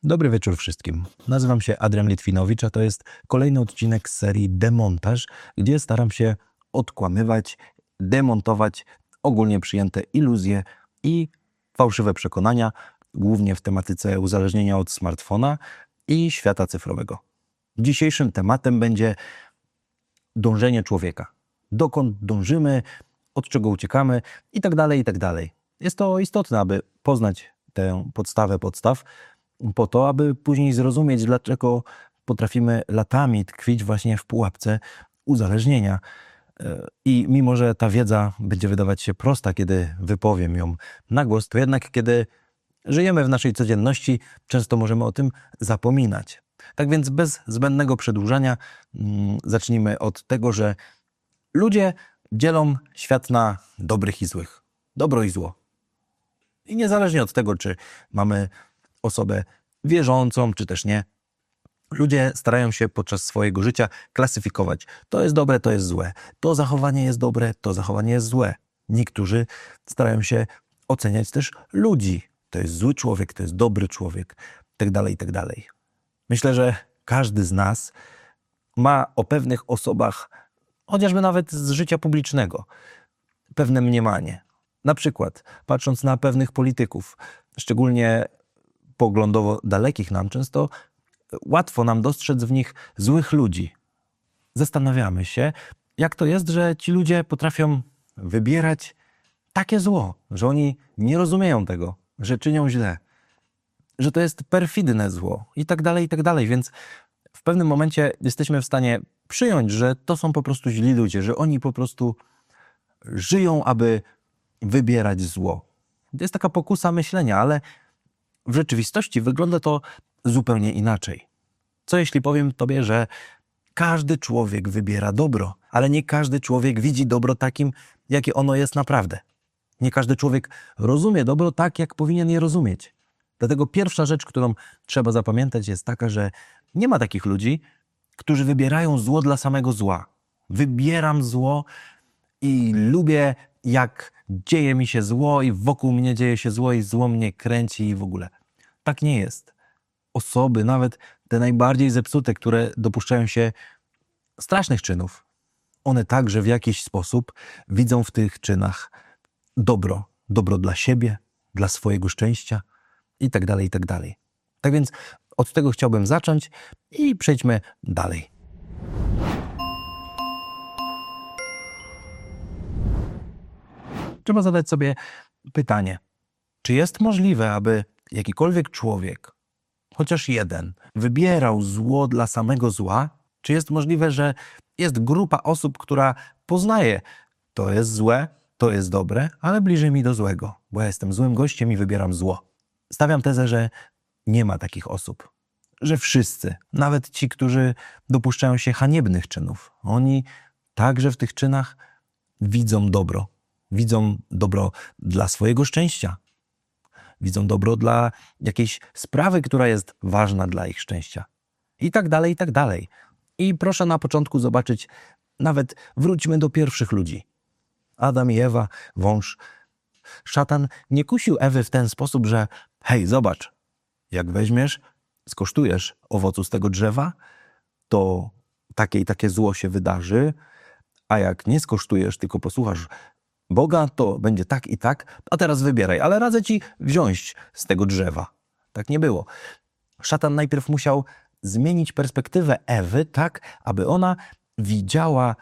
Dobry wieczór wszystkim. Nazywam się Adrian Litwinowicz, a to jest kolejny odcinek z serii Demontaż, gdzie staram się odkłamywać, demontować ogólnie przyjęte iluzje i fałszywe przekonania, głównie w tematyce uzależnienia od smartfona i świata cyfrowego. Dzisiejszym tematem będzie dążenie człowieka. Dokąd dążymy, od czego uciekamy i tak dalej, i tak dalej. Jest to istotne, aby poznać tę podstawę podstaw, po to, aby później zrozumieć, dlaczego potrafimy latami tkwić właśnie w pułapce uzależnienia. I mimo, że ta wiedza będzie wydawać się prosta, kiedy wypowiem ją na głos, to jednak kiedy żyjemy w naszej codzienności, często możemy o tym zapominać. Tak więc bez zbędnego przedłużania zacznijmy od tego, że ludzie dzielą świat na dobrych i złych. Dobro i zło. I niezależnie od tego, czy mamy osobę wierzącą, czy też nie, ludzie starają się podczas swojego życia klasyfikować. To jest dobre, to jest złe. To zachowanie jest dobre, to zachowanie jest złe. Niektórzy starają się oceniać też ludzi. To jest zły człowiek, to jest dobry człowiek, tak dalej, tak dalej. Myślę, że każdy z nas ma o pewnych osobach, chociażby nawet z życia publicznego, pewne mniemanie. Na przykład, patrząc na pewnych polityków, szczególnie poglądowo dalekich nam, często łatwo nam dostrzec w nich złych ludzi. Zastanawiamy się, jak to jest, że ci ludzie potrafią wybierać takie zło, że oni nie rozumieją tego, że czynią źle, że to jest perfidne zło i tak dalej, więc w pewnym momencie jesteśmy w stanie przyjąć, że to są po prostu źli ludzie, że oni po prostu żyją, aby wybierać zło. To jest taka pokusa myślenia, ale w rzeczywistości wygląda to zupełnie inaczej. Co jeśli powiem Tobie, że każdy człowiek wybiera dobro, ale nie każdy człowiek widzi dobro takim, jakie ono jest naprawdę. Nie każdy człowiek rozumie dobro tak, jak powinien je rozumieć. Dlatego pierwsza rzecz, którą trzeba zapamiętać, jest taka, że nie ma takich ludzi, którzy wybierają zło dla samego zła. Wybieram zło i lubię, jak dzieje mi się zło i wokół mnie dzieje się zło i zło mnie kręci i w ogóle. Tak nie jest. Osoby, nawet te najbardziej zepsute, które dopuszczają się strasznych czynów, one także w jakiś sposób widzą w tych czynach dobro. Dobro dla siebie, dla swojego szczęścia i tak dalej, i tak dalej. Tak więc od tego chciałbym zacząć i przejdźmy dalej. Trzeba zadać sobie pytanie, czy jest możliwe, aby jakikolwiek człowiek, chociaż jeden, wybierał zło dla samego zła? Czy jest możliwe, że jest grupa osób, która poznaje, to jest złe, to jest dobre, ale bliżej mi do złego, bo ja jestem złym gościem i wybieram zło? Stawiam tezę, że nie ma takich osób. Że wszyscy, nawet ci, którzy dopuszczają się haniebnych czynów, oni także w tych czynach widzą dobro. Widzą dobro dla swojego szczęścia. Widzą dobro dla jakiejś sprawy, która jest ważna dla ich szczęścia. I tak dalej, i tak dalej. I proszę na początku zobaczyć, nawet wróćmy do pierwszych ludzi. Adam i Ewa, wąż. Szatan nie kusił Ewy w ten sposób, że hej, zobacz, jak weźmiesz, skosztujesz owocu z tego drzewa, to takie i takie zło się wydarzy, a jak nie skosztujesz, tylko posłuchasz Boga, to będzie tak i tak, a teraz wybieraj, ale radzę ci wziąć z tego drzewa. Tak nie było. Szatan najpierw musiał zmienić perspektywę Ewy tak, aby ona widziała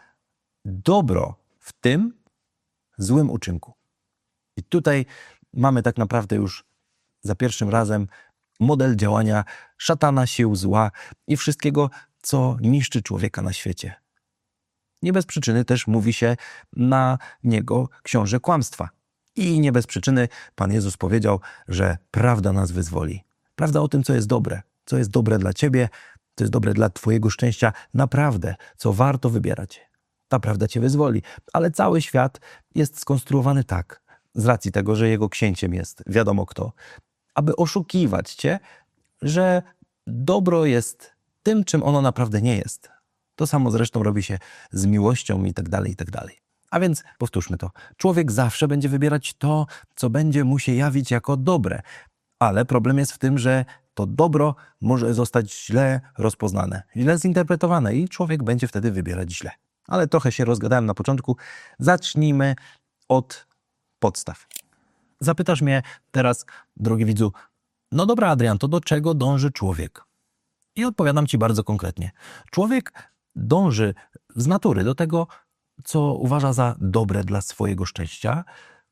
dobro w tym złym uczynku. I tutaj mamy tak naprawdę już za pierwszym razem model działania szatana, sił zła i wszystkiego, co niszczy człowieka na świecie. Nie bez przyczyny też mówi się na niego książę kłamstwa. I nie bez przyczyny Pan Jezus powiedział, że prawda nas wyzwoli. Prawda o tym, co jest dobre dla ciebie, co jest dobre dla twojego szczęścia, naprawdę, co warto wybierać. Ta prawda cię wyzwoli. Ale cały świat jest skonstruowany tak, z racji tego, że jego księciem jest wiadomo kto, aby oszukiwać cię, że dobro jest tym, czym ono naprawdę nie jest. To samo zresztą robi się z miłością i tak dalej, i tak dalej. A więc powtórzmy to. Człowiek zawsze będzie wybierać to, co będzie mu się jawić jako dobre. Ale problem jest w tym, że to dobro może zostać źle rozpoznane, źle zinterpretowane i człowiek będzie wtedy wybierać źle. Ale trochę się rozgadałem na początku. Zacznijmy od podstaw. Zapytasz mnie teraz, drogi widzu, no dobra Adrian, to do czego dąży człowiek? I odpowiadam Ci bardzo konkretnie. Człowiek dąży z natury do tego, co uważa za dobre dla swojego szczęścia,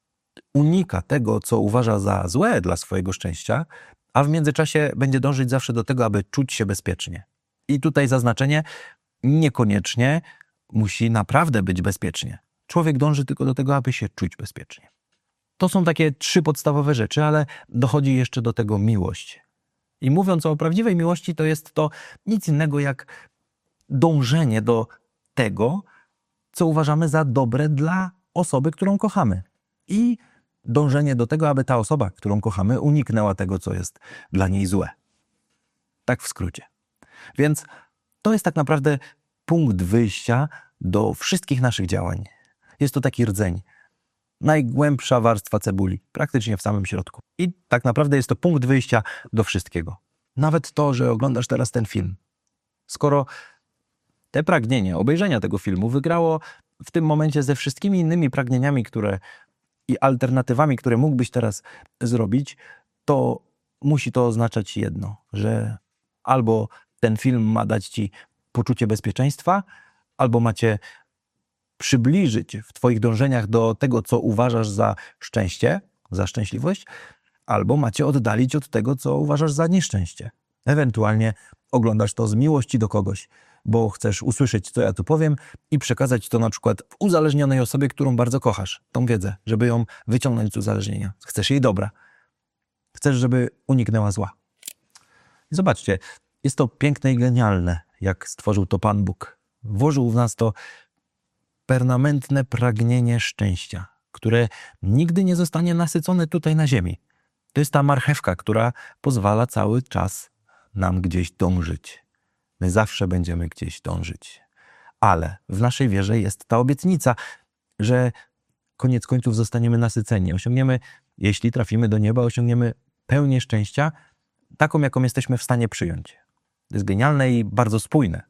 unika tego, co uważa za złe dla swojego szczęścia, a w międzyczasie będzie dążyć zawsze do tego, aby czuć się bezpiecznie. I tutaj zaznaczenie, niekoniecznie musi naprawdę być bezpiecznie. Człowiek dąży tylko do tego, aby się czuć bezpiecznie. To są takie 3 podstawowe rzeczy, ale dochodzi jeszcze do tego miłość. I mówiąc o prawdziwej miłości, to jest to nic innego jak dążenie do tego, co uważamy za dobre dla osoby, którą kochamy. I dążenie do tego, aby ta osoba, którą kochamy, uniknęła tego, co jest dla niej złe. Tak w skrócie. Więc to jest tak naprawdę punkt wyjścia do wszystkich naszych działań. Jest to taki rdzeń. Najgłębsza warstwa cebuli, praktycznie w samym środku. I tak naprawdę jest to punkt wyjścia do wszystkiego. Nawet to, że oglądasz teraz ten film. Skoro te pragnienie obejrzenia tego filmu wygrało w tym momencie ze wszystkimi innymi pragnieniami, i alternatywami, które mógłbyś teraz zrobić, to musi to oznaczać jedno, że albo ten film ma dać Ci poczucie bezpieczeństwa, albo ma Cię przybliżyć w Twoich dążeniach do tego, co uważasz za szczęście, za szczęśliwość, albo ma Cię oddalić od tego, co uważasz za nieszczęście. Ewentualnie oglądasz to z miłości do kogoś, bo chcesz usłyszeć, co ja tu powiem i przekazać to na przykład w uzależnionej osobie, którą bardzo kochasz, tą wiedzę, żeby ją wyciągnąć z uzależnienia. Chcesz jej dobra. Chcesz, żeby uniknęła zła. I zobaczcie, jest to piękne i genialne, jak stworzył to Pan Bóg. Włożył w nas to permanentne pragnienie szczęścia, które nigdy nie zostanie nasycone tutaj na ziemi. To jest ta marchewka, która pozwala cały czas nam gdzieś dążyć. My zawsze będziemy gdzieś dążyć. Ale w naszej wierze jest ta obietnica, że koniec końców zostaniemy nasyceni. Osiągniemy, jeśli trafimy do nieba, osiągniemy pełnię szczęścia, taką, jaką jesteśmy w stanie przyjąć. To jest genialne i bardzo spójne.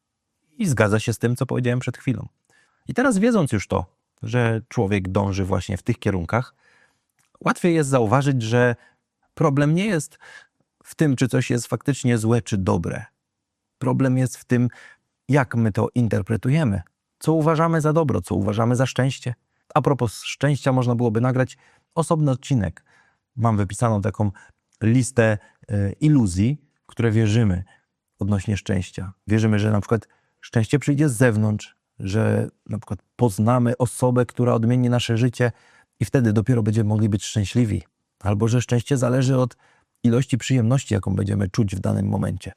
I zgadza się z tym, co powiedziałem przed chwilą. I teraz wiedząc już to, że człowiek dąży właśnie w tych kierunkach, łatwiej jest zauważyć, że problem nie jest w tym, czy coś jest faktycznie złe czy dobre. Problem jest w tym, jak my to interpretujemy, co uważamy za dobro, co uważamy za szczęście. A propos szczęścia można byłoby nagrać osobny odcinek. Mam wypisaną taką listę iluzji, w które wierzymy odnośnie szczęścia. Wierzymy, że na przykład szczęście przyjdzie z zewnątrz, że na przykład poznamy osobę, która odmieni nasze życie i wtedy dopiero będziemy mogli być szczęśliwi. Albo że szczęście zależy od ilości przyjemności, jaką będziemy czuć w danym momencie.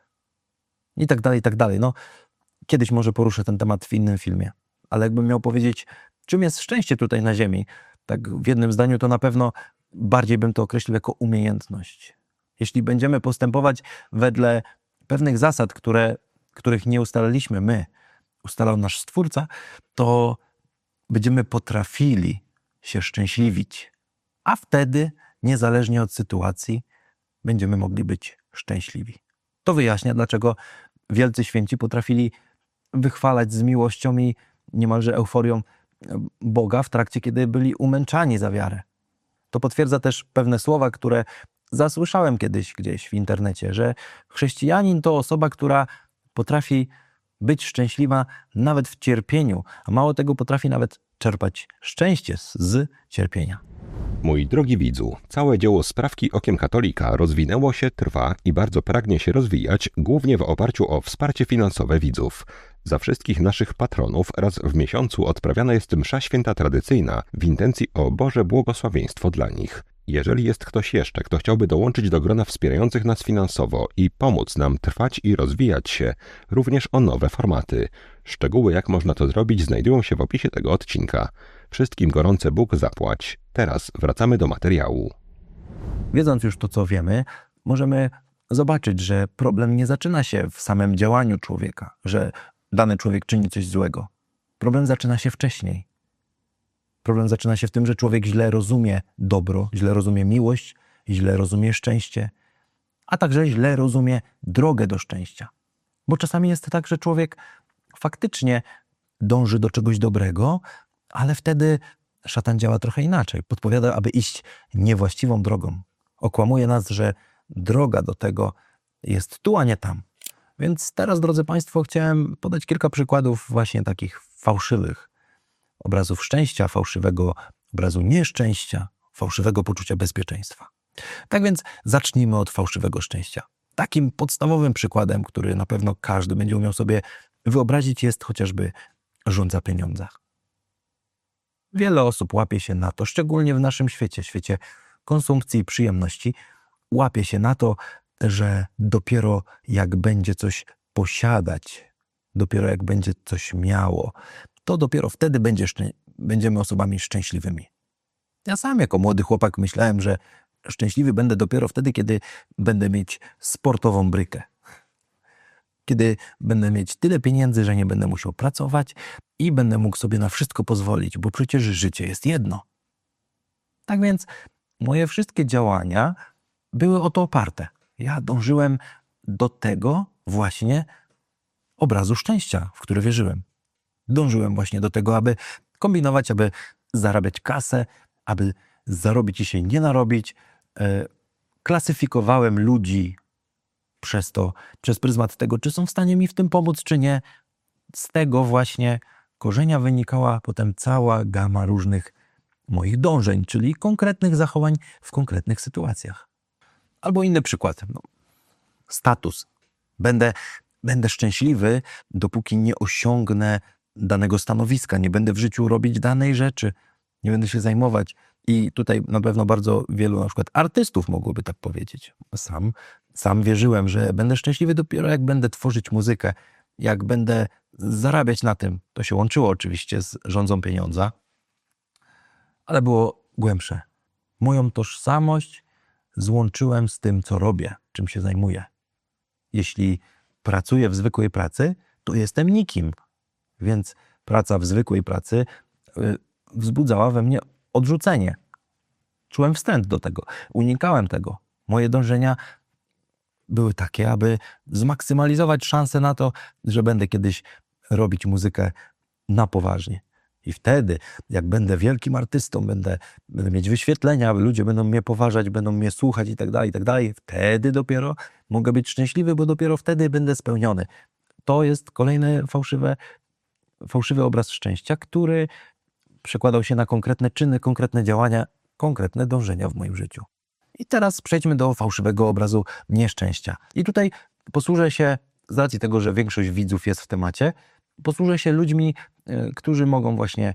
I tak dalej, i tak dalej. No, kiedyś może poruszę ten temat w innym filmie. Ale jakbym miał powiedzieć, czym jest szczęście tutaj na ziemi, tak w jednym zdaniu, to na pewno bardziej bym to określił jako umiejętność. Jeśli będziemy postępować wedle pewnych zasad, których nie ustaliliśmy my, ustalał nasz Stwórca, to będziemy potrafili się szczęśliwić. A wtedy, niezależnie od sytuacji, będziemy mogli być szczęśliwi. To wyjaśnia, dlaczego wielcy święci potrafili wychwalać z miłością i niemalże euforią Boga w trakcie, kiedy byli umęczani za wiarę. To potwierdza też pewne słowa, które zasłyszałem kiedyś gdzieś w internecie, że chrześcijanin to osoba, która potrafi być szczęśliwa nawet w cierpieniu, a mało tego potrafi nawet czerpać szczęście z cierpienia. Mój drogi widzu, całe dzieło Sprawki okiem katolika rozwinęło się, trwa i bardzo pragnie się rozwijać, głównie w oparciu o wsparcie finansowe widzów. Za wszystkich naszych patronów raz w miesiącu odprawiana jest msza święta tradycyjna w intencji o Boże błogosławieństwo dla nich. Jeżeli jest ktoś jeszcze, kto chciałby dołączyć do grona wspierających nas finansowo i pomóc nam trwać i rozwijać się, również o nowe formaty. Szczegóły, jak można to zrobić, znajdują się w opisie tego odcinka. Wszystkim gorące Bóg zapłać. Teraz wracamy do materiału. Wiedząc już to, co wiemy, możemy zobaczyć, że problem nie zaczyna się w samym działaniu człowieka, że dany człowiek czyni coś złego. Problem zaczyna się wcześniej. Problem zaczyna się w tym, że człowiek źle rozumie dobro, źle rozumie miłość, źle rozumie szczęście, a także źle rozumie drogę do szczęścia. Bo czasami jest tak, że człowiek faktycznie dąży do czegoś dobrego, ale wtedy szatan działa trochę inaczej. Podpowiada, aby iść niewłaściwą drogą. Okłamuje nas, że droga do tego jest tu, a nie tam. Więc teraz, drodzy Państwo, chciałem podać kilka przykładów właśnie takich fałszywych obrazów szczęścia, fałszywego obrazu nieszczęścia, fałszywego poczucia bezpieczeństwa. Tak więc zacznijmy od fałszywego szczęścia. Takim podstawowym przykładem, który na pewno każdy będzie umiał sobie wyobrazić, jest chociażby żądza pieniądza. Wiele osób łapie się na to, szczególnie w naszym świecie konsumpcji i przyjemności, łapie się na to, że dopiero jak będzie coś posiadać, dopiero jak będzie coś miało, to dopiero wtedy będziemy osobami szczęśliwymi. Ja sam jako młody chłopak myślałem, że szczęśliwy będę dopiero wtedy, kiedy będę mieć sportową brykę. Kiedy będę mieć tyle pieniędzy, że nie będę musiał pracować i będę mógł sobie na wszystko pozwolić, bo przecież życie jest jedno. Tak więc moje wszystkie działania były o to oparte. Ja dążyłem do tego właśnie obrazu szczęścia, w który wierzyłem. Dążyłem właśnie do tego, aby kombinować, aby zarabiać kasę, aby zarobić i się nie narobić. Klasyfikowałem ludzi przez pryzmat tego, czy są w stanie mi w tym pomóc, czy nie. Z tego właśnie korzenia wynikała potem cała gama różnych moich dążeń, czyli konkretnych zachowań w konkretnych sytuacjach. Albo inny przykład. Status. Będę szczęśliwy, dopóki nie osiągnę danego stanowiska, nie będę w życiu robić danej rzeczy, nie będę się zajmować. I tutaj na pewno bardzo wielu na przykład artystów mogłoby tak powiedzieć. Sam wierzyłem, że będę szczęśliwy dopiero jak będę tworzyć muzykę, jak będę zarabiać na tym. To się łączyło oczywiście z rządzą pieniądza, ale było głębsze. Moją tożsamość złączyłem z tym, co robię, czym się zajmuję. Jeśli pracuję w zwykłej pracy, to jestem nikim. Więc praca w zwykłej pracy wzbudzała we mnie odrzucenie. Czułem wstręt do tego. Unikałem tego. Moje dążenia były takie, aby zmaksymalizować szansę na to, że będę kiedyś robić muzykę na poważnie. I wtedy, jak będę wielkim artystą, będę mieć wyświetlenia, ludzie będą mnie poważać, będą mnie słuchać i tak dalej, wtedy dopiero mogę być szczęśliwy, bo dopiero wtedy będę spełniony. To jest kolejny fałszywy obraz szczęścia, który przekładał się na konkretne czyny, konkretne działania, konkretne dążenia w moim życiu. I teraz przejdźmy do fałszywego obrazu nieszczęścia. I tutaj posłużę się, z racji tego, że większość widzów jest w temacie, posłużę się ludźmi, którzy mogą właśnie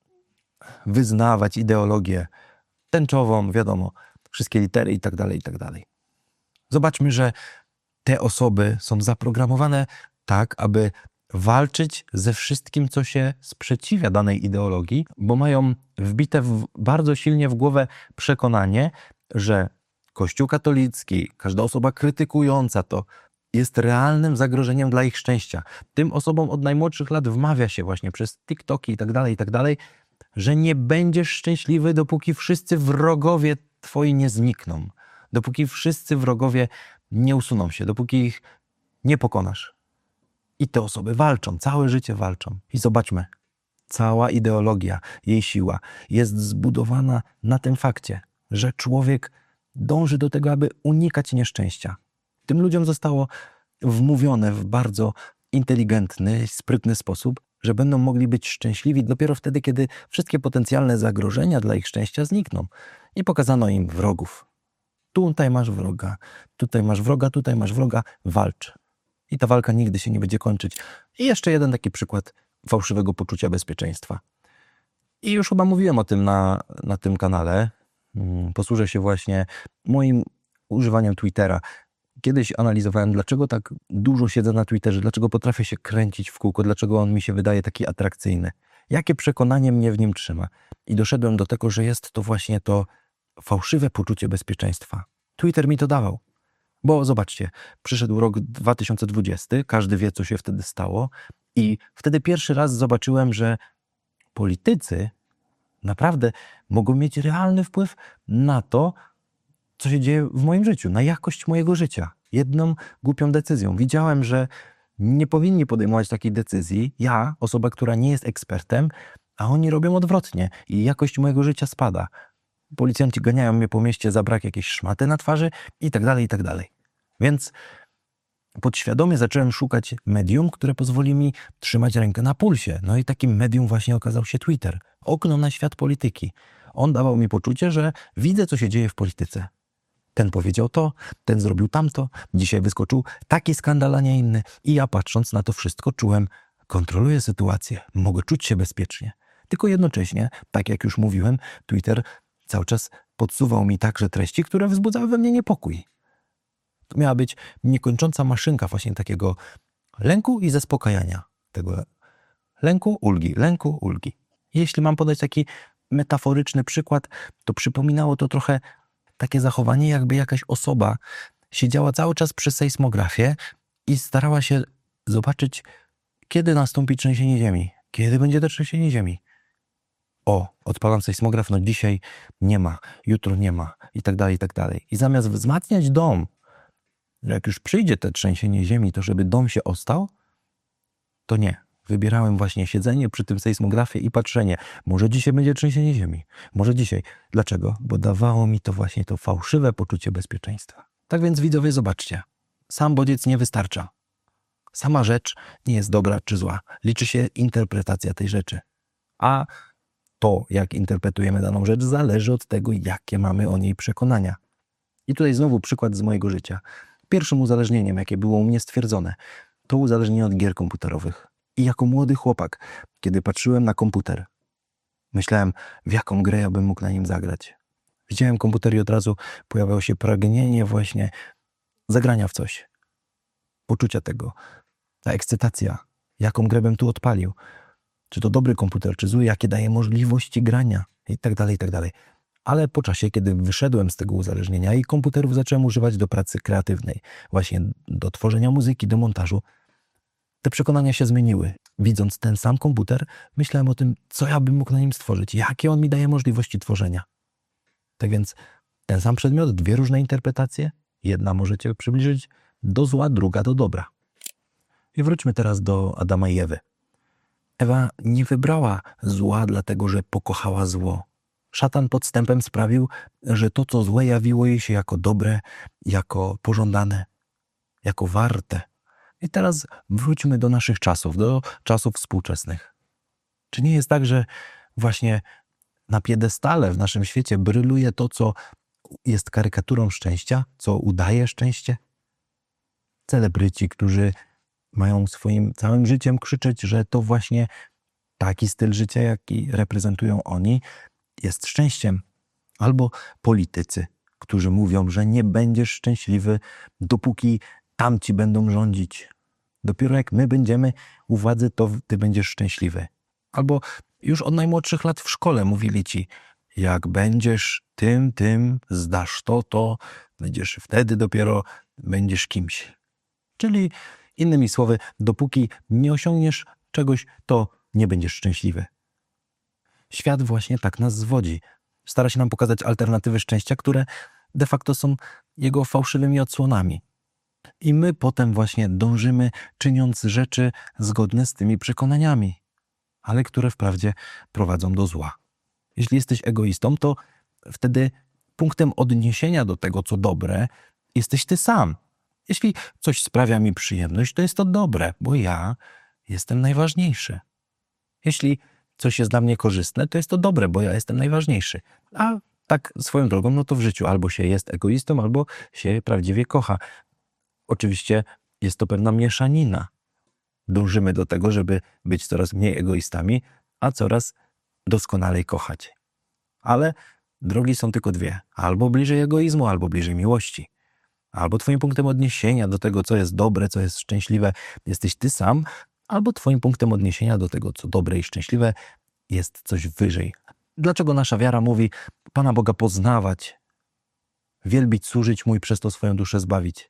wyznawać ideologię tęczową, wiadomo, wszystkie litery i tak dalej. Zobaczmy, że te osoby są zaprogramowane tak, aby walczyć ze wszystkim, co się sprzeciwia danej ideologii, bo mają wbite bardzo silnie w głowę przekonanie, że Kościół katolicki, każda osoba krytykująca to jest realnym zagrożeniem dla ich szczęścia. Tym osobom od najmłodszych lat wmawia się właśnie przez TikToki i tak dalej, że nie będziesz szczęśliwy, dopóki wszyscy wrogowie twoi nie znikną, dopóki wszyscy wrogowie nie usuną się, dopóki ich nie pokonasz. I te osoby walczą, całe życie walczą. I zobaczmy, cała ideologia, jej siła jest zbudowana na tym fakcie, że człowiek dąży do tego, aby unikać nieszczęścia. Tym ludziom zostało wmówione w bardzo inteligentny, sprytny sposób, że będą mogli być szczęśliwi dopiero wtedy, kiedy wszystkie potencjalne zagrożenia dla ich szczęścia znikną. I pokazano im wrogów. Tutaj masz wroga, tutaj masz wroga, tutaj masz wroga, walcz. I ta walka nigdy się nie będzie kończyć. I jeszcze jeden taki przykład fałszywego poczucia bezpieczeństwa. I już chyba mówiłem o tym na tym kanale. Posłużę się właśnie moim używaniem Twittera. Kiedyś analizowałem, dlaczego tak dużo siedzę na Twitterze, dlaczego potrafię się kręcić w kółko, dlaczego on mi się wydaje taki atrakcyjny. Jakie przekonanie mnie w nim trzyma. I doszedłem do tego, że jest to właśnie to fałszywe poczucie bezpieczeństwa. Twitter mi to dawał. Bo zobaczcie, przyszedł rok 2020, każdy wie, co się wtedy stało i wtedy pierwszy raz zobaczyłem, że politycy naprawdę mogą mieć realny wpływ na to, co się dzieje w moim życiu, na jakość mojego życia. Jedną głupią decyzją. Widziałem, że nie powinni podejmować takiej decyzji. Ja, osoba, która nie jest ekspertem, a oni robią odwrotnie i jakość mojego życia spada. Policjanci ganiają mnie po mieście za brak jakiejś szmaty na twarzy i tak dalej, i tak dalej. Więc podświadomie zacząłem szukać medium, które pozwoli mi trzymać rękę na pulsie. No i takim medium właśnie okazał się Twitter. Okno na świat polityki. On dawał mi poczucie, że widzę, co się dzieje w polityce. Ten powiedział to, ten zrobił tamto, dzisiaj wyskoczył taki skandal, a nie inny. I ja patrząc na to wszystko czułem, kontroluję sytuację, mogę czuć się bezpiecznie. Tylko jednocześnie, tak jak już mówiłem, Twitter cały czas podsuwał mi także treści, które wzbudzały we mnie niepokój. To miała być niekończąca maszynka właśnie takiego lęku i zaspokajania. Tego lęku, ulgi. Jeśli mam podać taki metaforyczny przykład, to przypominało to trochę takie zachowanie, jakby jakaś osoba siedziała cały czas przy sejsmografię i starała się zobaczyć, kiedy nastąpi trzęsienie ziemi. Kiedy będzie to trzęsienie ziemi. Odpalam sejsmograf, no dzisiaj nie ma, jutro nie ma i tak dalej, i tak dalej. I zamiast wzmacniać dom, że jak już przyjdzie to trzęsienie ziemi, to żeby dom się ostał, to nie. Wybierałem właśnie siedzenie przy tym sejsmografie i patrzenie. Może dzisiaj będzie trzęsienie ziemi. Może dzisiaj. Dlaczego? Bo dawało mi to właśnie to fałszywe poczucie bezpieczeństwa. Tak więc widzowie, zobaczcie. Sam bodziec nie wystarcza. Sama rzecz nie jest dobra czy zła. Liczy się interpretacja tej rzeczy. A to, jak interpretujemy daną rzecz, zależy od tego, jakie mamy o niej przekonania. I tutaj znowu przykład z mojego życia. Pierwszym uzależnieniem, jakie było u mnie stwierdzone, to uzależnienie od gier komputerowych. I jako młody chłopak, kiedy patrzyłem na komputer, myślałem, w jaką grę ja bym mógł na nim zagrać. Widziałem komputer i od razu pojawiało się pragnienie właśnie zagrania w coś. Poczucia tego. Ta ekscytacja. Jaką grę bym tu odpalił. Czy to dobry komputer, czy zły, jakie daje możliwości grania i tak dalej, i tak dalej. Ale po czasie, kiedy wyszedłem z tego uzależnienia i komputerów zacząłem używać do pracy kreatywnej, właśnie do tworzenia muzyki, do montażu, te przekonania się zmieniły. Widząc ten sam komputer, myślałem o tym, co ja bym mógł na nim stworzyć, jakie on mi daje możliwości tworzenia. Tak więc ten sam przedmiot, dwie różne interpretacje, jedna może cię przybliżyć do zła, druga do dobra. I wróćmy teraz do Adama i Ewy. Ewa nie wybrała zła, dlatego że pokochała zło. Szatan podstępem sprawił, że to, co złe, jawiło jej się jako dobre, jako pożądane, jako warte. I teraz wróćmy do naszych czasów, do czasów współczesnych. Czy nie jest tak, że właśnie na piedestale w naszym świecie bryluje to, co jest karykaturą szczęścia, co udaje szczęście? Celebryci, którzy mają swoim całym życiem krzyczeć, że to właśnie taki styl życia, jaki reprezentują oni, jest szczęściem. Albo politycy, którzy mówią, że nie będziesz szczęśliwy, dopóki tamci będą rządzić. Dopiero jak my będziemy u władzy, to ty będziesz szczęśliwy. Albo już od najmłodszych lat w szkole mówili ci, jak będziesz tym, zdasz to, będziesz wtedy dopiero będziesz kimś. Czyli innymi słowy, dopóki nie osiągniesz czegoś, to nie będziesz szczęśliwy. Świat właśnie tak nas zwodzi. Stara się nam pokazać alternatywy szczęścia, które de facto są jego fałszywymi odsłonami. I my potem właśnie dążymy, czyniąc rzeczy zgodne z tymi przekonaniami, ale które wprawdzie prowadzą do zła. Jeśli jesteś egoistą, to wtedy punktem odniesienia do tego, co dobre, jesteś ty sam. Jeśli coś sprawia mi przyjemność, to jest to dobre, bo ja jestem najważniejszy. Jeśli coś jest dla mnie korzystne, to jest to dobre, bo ja jestem najważniejszy. A tak swoją drogą, no to w życiu albo się jest egoistą, albo się prawdziwie kocha. Oczywiście jest to pewna mieszanina. Dążymy do tego, żeby być coraz mniej egoistami, a coraz doskonalej kochać. Ale drogi są tylko dwie. Albo bliżej egoizmu, albo bliżej miłości. Albo twoim punktem odniesienia do tego, co jest dobre, co jest szczęśliwe, jesteś ty sam, albo twoim punktem odniesienia do tego, co dobre i szczęśliwe, jest coś wyżej. Dlaczego nasza wiara mówi Pana Boga poznawać, wielbić, służyć Mu i przez to swoją duszę zbawić?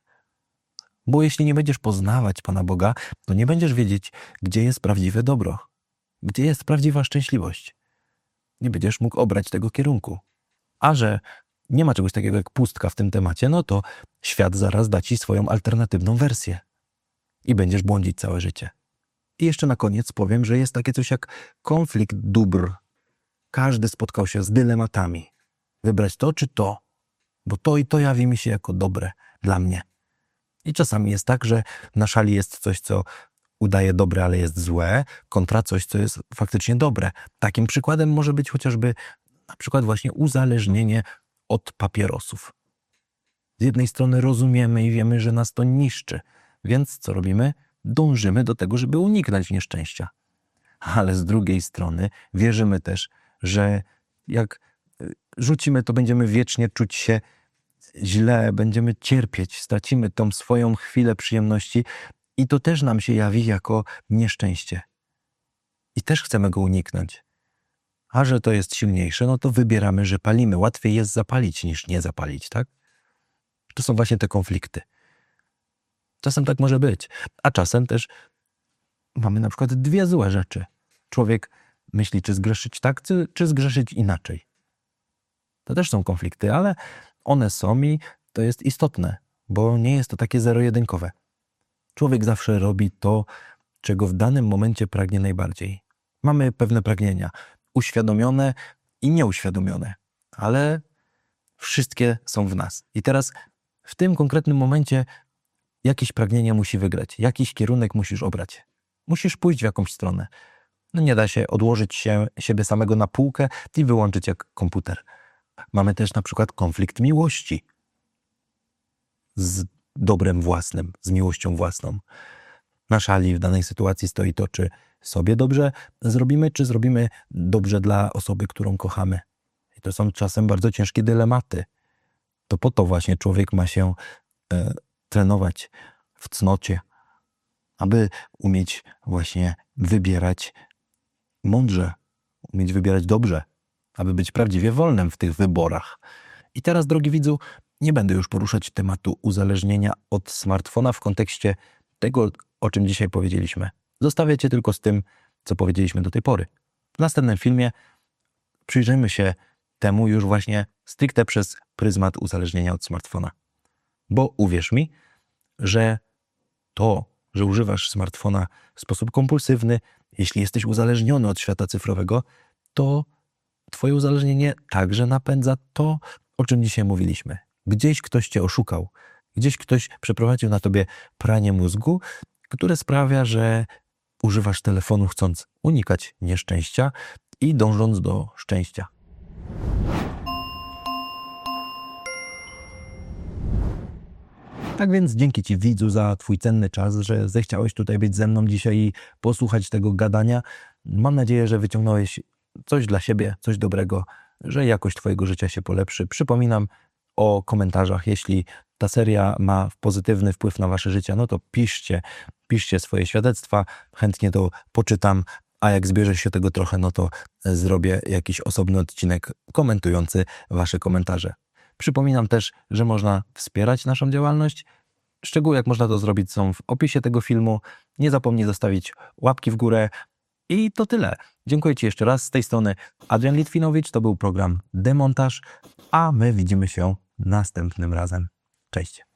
Bo jeśli nie będziesz poznawać Pana Boga, to nie będziesz wiedzieć, gdzie jest prawdziwe dobro, gdzie jest prawdziwa szczęśliwość. Nie będziesz mógł obrać tego kierunku. A że nie ma czegoś takiego jak pustka w tym temacie, no to świat zaraz da ci swoją alternatywną wersję. I będziesz błądzić całe życie. I jeszcze na koniec powiem, że jest takie coś jak konflikt dóbr. Każdy spotkał się z dylematami. Wybrać to czy to, bo to i to jawi mi się jako dobre dla mnie. I czasami jest tak, że na szali jest coś, co udaje dobre, ale jest złe, kontra coś, co jest faktycznie dobre. Takim przykładem może być chociażby na przykład właśnie uzależnienie od papierosów. Z jednej strony rozumiemy i wiemy, że nas to niszczy, więc co robimy? Dążymy do tego, żeby uniknąć nieszczęścia. Ale z drugiej strony wierzymy też, że jak rzucimy, to będziemy wiecznie czuć się źle, będziemy cierpieć, stracimy tą swoją chwilę przyjemności i to też nam się jawi jako nieszczęście. I też chcemy go uniknąć. A że to jest silniejsze, no to wybieramy, że palimy. Łatwiej jest zapalić niż nie zapalić, tak? To są właśnie te konflikty. Czasem tak może być, a czasem też mamy na przykład dwie złe rzeczy. Człowiek myśli, czy zgrzeszyć tak, czy zgrzeszyć inaczej. To też są konflikty, ale one są i to jest istotne, bo nie jest to takie zero-jedynkowe. Człowiek zawsze robi to, czego w danym momencie pragnie najbardziej. Mamy pewne pragnienia, uświadomione i nieuświadomione, ale wszystkie są w nas. I teraz w tym konkretnym momencie jakieś pragnienie musi wygrać, jakiś kierunek musisz obrać. Musisz pójść w jakąś stronę. No nie da się odłożyć siebie samego na półkę i wyłączyć jak komputer. Mamy też na przykład konflikt miłości z dobrem własnym, z miłością własną. Na szali w danej sytuacji stoi to, czy sobie dobrze zrobimy, czy zrobimy dobrze dla osoby, którą kochamy. I to są czasem bardzo ciężkie dylematy. To po to właśnie człowiek ma się trenować w cnocie, aby umieć właśnie wybierać mądrze, umieć wybierać dobrze, aby być prawdziwie wolnym w tych wyborach. I teraz, drogi widzu, nie będę już poruszać tematu uzależnienia od smartfona w kontekście tego, o czym dzisiaj powiedzieliśmy. Zostawię Cię tylko z tym, co powiedzieliśmy do tej pory. W następnym filmie przyjrzyjmy się temu już właśnie stricte przez pryzmat uzależnienia od smartfona. Bo uwierz mi, że to, że używasz smartfona w sposób kompulsywny, jeśli jesteś uzależniony od świata cyfrowego, to Twoje uzależnienie także napędza to, o czym dzisiaj mówiliśmy. Gdzieś ktoś Cię oszukał, gdzieś ktoś przeprowadził na Tobie pranie mózgu, które sprawia, że używasz telefonu chcąc unikać nieszczęścia i dążąc do szczęścia. Tak więc dzięki Ci, widzu, za Twój cenny czas, że zechciałeś tutaj być ze mną dzisiaj i posłuchać tego gadania. Mam nadzieję, że wyciągnąłeś coś dla siebie, coś dobrego, że jakość Twojego życia się polepszy. Przypominam o komentarzach. Jeśli ta seria ma pozytywny wpływ na Wasze życie, no to piszcie swoje świadectwa. Chętnie to poczytam, a jak zbierze się tego trochę, no to zrobię jakiś osobny odcinek komentujący Wasze komentarze. Przypominam też, że można wspierać naszą działalność. Szczegóły, jak można to zrobić, są w opisie tego filmu. Nie zapomnij zostawić łapki w górę. I to tyle. Dziękuję Ci jeszcze raz. Z tej strony Adrian Litwinowicz. To był program Demontaż, a my widzimy się następnym razem. Cześć.